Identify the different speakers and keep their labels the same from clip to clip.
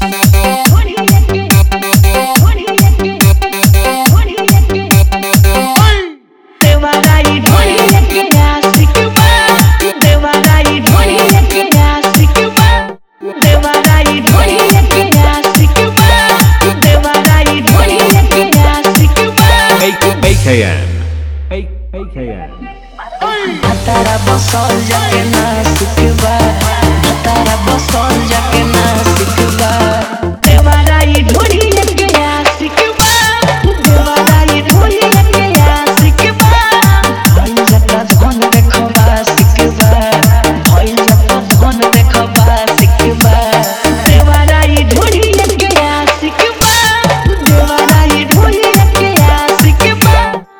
Speaker 1: AKN
Speaker 2: तारा बसल जाके ना सिखबा तारा बसल जाके ना सिखबा देवाराई ढोली लेके आ सिखबा देवाराई ढोली लेके आ सिखबा भइल जता धन देखबा सिखबा भइल जता धन देखबा सिखबा देवाराई ढोली लेके आ सिखबा देवाराई ढोली लेके आ सिखबा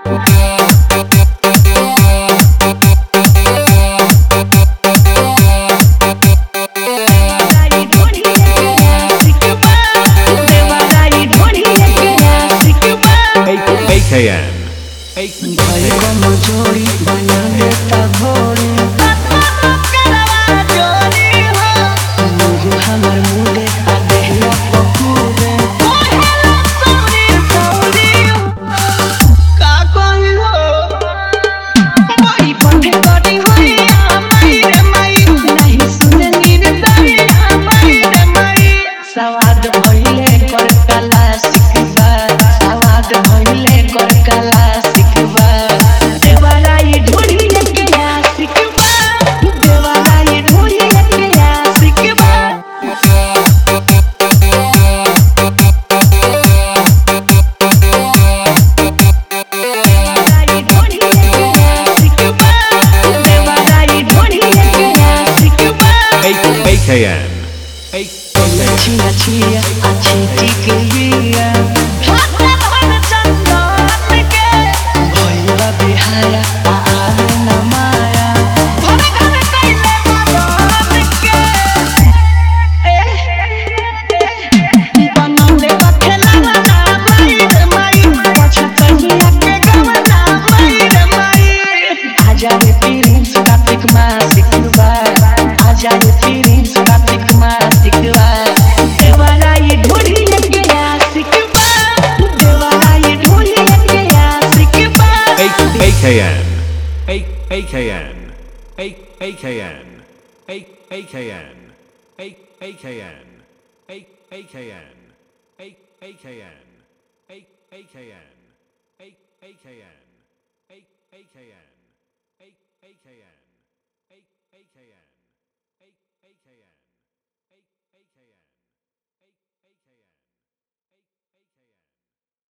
Speaker 1: AKN
Speaker 2: भाई को मजोरी बना देता घोड़ी मुझे हमर मुंडे आ देहला पकूरे का कोई हो बड़ी पंडे बड़ी होई माई रे माई नहीं सुने नीर दाई माई रे माई सवाद भइले कर कला सिखबा सवाद भइले कर कला सिखबा देवाराई ढोली लेके आ सिखबा देवाराई ढोली लेके आ सिखबा देवाराई ढोली लेके आ सिखबा देवाराई ढोली लेके आ सिखबा
Speaker 1: AKN
Speaker 2: छिया छिया अच्छी टिकलिया हाथ भर चंदन के भइला बिहाया आवे न माया भर घर कइले मदन के बनौले बखेला ना माई रे माई पछतहिया के गवना माई रे माई आजा रे प्रिंस कार्तिक मा सिखबा आजा रे प्रिंस कार्तिक मा सिखबा देवाराई ढोली लेके आ सिखबा देवाराई ढोली लेके आ सिखबा
Speaker 1: AKN AKN AKN AKN AKN AKN AKN AKN AKN AKN AKN